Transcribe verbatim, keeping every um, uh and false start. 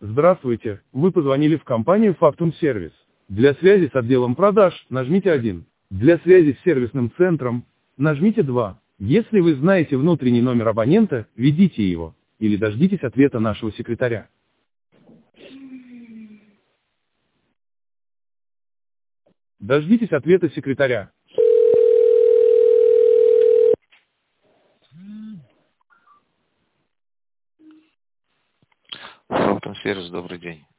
Здравствуйте, вы позвонили в компанию Factum Service. Для связи с отделом продаж нажмите один. Для связи с сервисным центром нажмите два. Если вы знаете внутренний номер абонента, введите его, или дождитесь ответа нашего секретаря. Дождитесь ответа секретаря. Factum Service, добрый день.